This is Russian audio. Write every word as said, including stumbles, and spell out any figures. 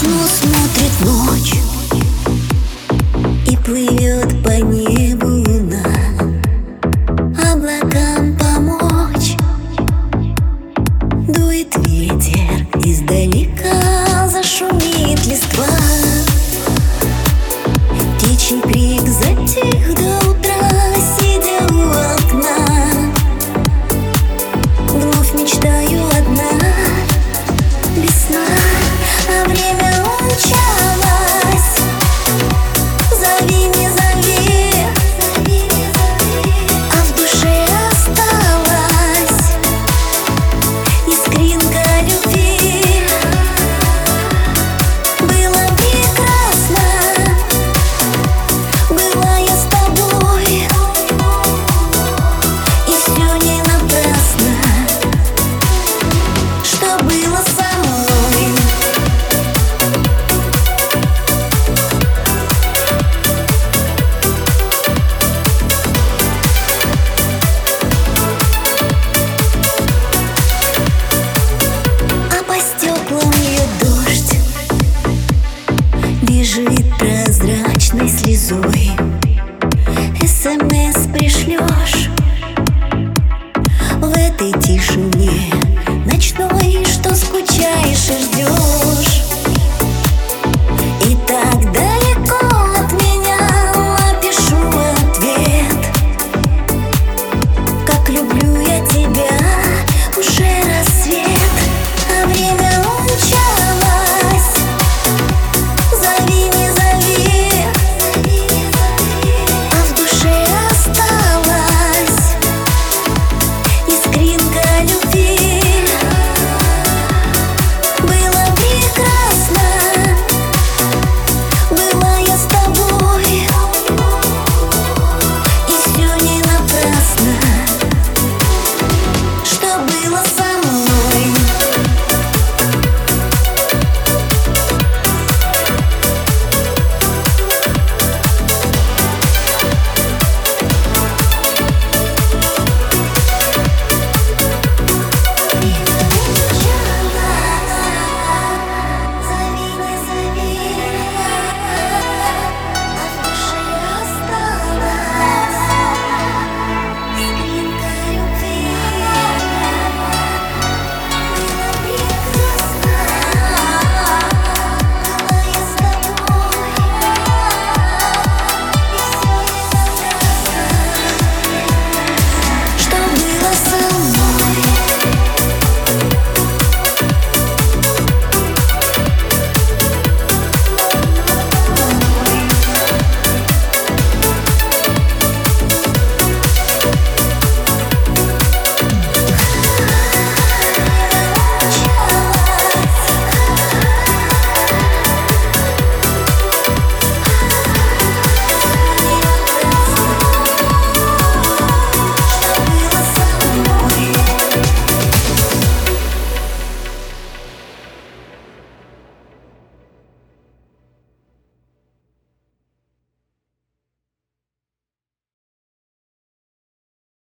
окно смотрит ночь, и плывет по небу луна. Облакам помочь дует ветер, издалека зашумит листва. Птичий крик затих до утра, сидя у окна. Вновь мечтаю одна, без сна, а время умчалось. Зови, не зови, а в душе осталась искринка любви. Было прекрасно, была я с тобой, и все не напрасно, что было со мной. А по стеклам ее дождь бежит прозрачной слезой.